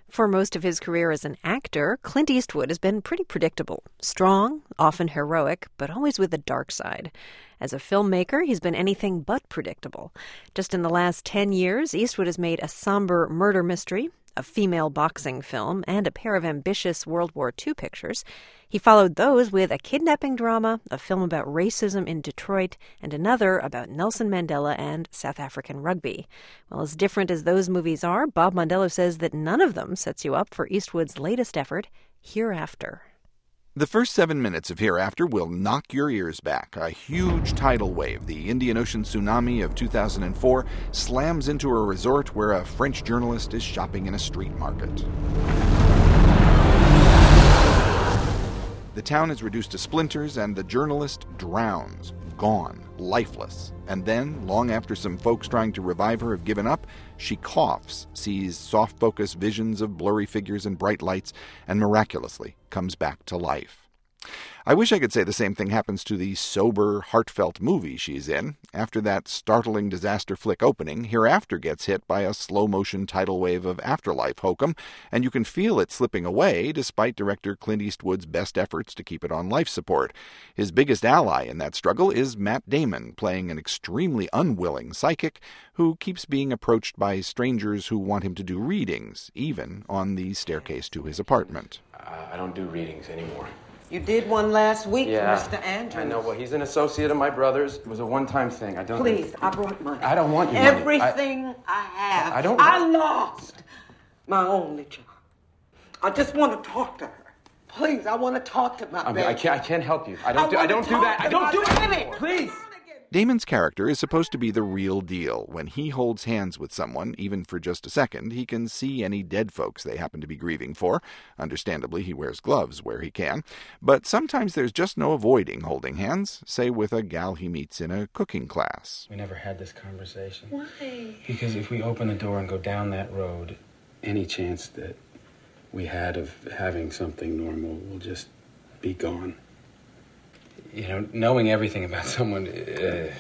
For most of his career as an actor, Clint Eastwood has been pretty predictable. Strong, often heroic, but always with a dark side. As a filmmaker, he's been anything but predictable. Just in the last 10 years, Eastwood has made a somber murder mystery, a female boxing film, and a pair of ambitious World War II pictures. He followed those with a kidnapping drama, a film about racism in Detroit, and another about Nelson Mandela and South African rugby. Well, as different as those movies are, Bob Mondello says that none of them sets you up for Eastwood's latest effort, Hereafter. The first 7 minutes of Hereafter will knock your ears back. A huge tidal wave, the Indian Ocean tsunami of 2004, slams into a resort where a French journalist is shopping in a street market. The town is reduced to splinters and the journalist drowns, gone, lifeless. And then, long after some folks trying to revive her have given up, she coughs, sees soft-focus visions of blurry figures and bright lights, and miraculously comes back to life. I wish I could say the same thing happens to the sober, heartfelt movie she's in. After that startling disaster flick opening, Hereafter gets hit by a slow-motion tidal wave of afterlife hokum, and you can feel it slipping away despite director Clint Eastwood's best efforts to keep it on life support. His biggest ally in that struggle is Matt Damon, playing an extremely unwilling psychic who keeps being approached by strangers who want him to do readings, even on the staircase to his apartment. I don't do readings anymore. You did one last week for Mr. Andrews. I know. Well, he's an associate of my brother's. It was a one-time thing. I don't... Please, I brought money. I don't want your money. Everything I have. I don't... I lost my only child. I just want to talk to her. Please, I want to talk to my baby. I can't help you. I don't do that. I don't do it anymore. Please. Damon's character is supposed to be the real deal. When he holds hands with someone, even for just a second, he can see any dead folks they happen to be grieving for. Understandably, he wears gloves where he can. But sometimes there's just no avoiding holding hands, say with a gal he meets in a cooking class. We never had this conversation. Why? Because if we open the door and go down that road, any chance that we had of having something normal will just be gone. You know, knowing everything about someone, it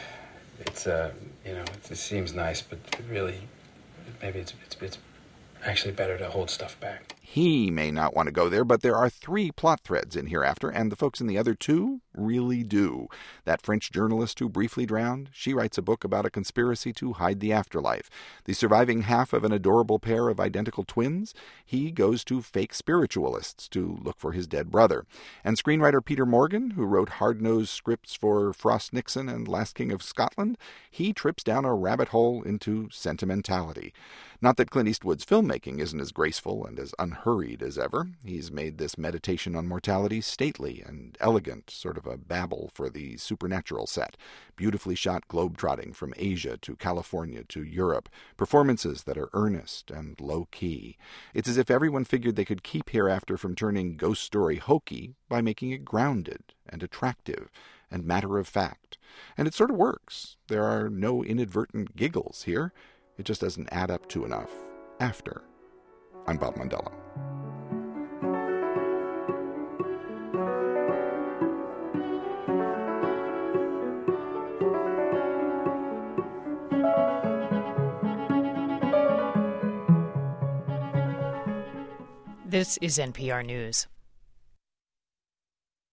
seems nice, but really, maybe it's actually better to hold stuff back. He may not want to go there, but there are 3 plot threads in Hereafter, and the folks in the other 2 really do. That French journalist who briefly drowned, she writes a book about a conspiracy to hide the afterlife. The surviving half of an adorable pair of identical twins, he goes to fake spiritualists to look for his dead brother. And screenwriter Peter Morgan, who wrote hard-nosed scripts for Frost Nixon and Last King of Scotland, he trips down a rabbit hole into sentimentality. Not that Clint Eastwood's filmmaking isn't as graceful and as unhurried as ever. He's made this meditation on mortality stately and elegant, sort of a babble for the supernatural set. Beautifully shot globetrotting from Asia to California to Europe. Performances that are earnest and low-key. It's as if everyone figured they could keep Hereafter from turning ghost story hokey by making it grounded and attractive and matter-of-fact. And it sort of works. There are no inadvertent giggles here. It just doesn't add up to enough. After. I'm Bob Mondello. This is NPR News.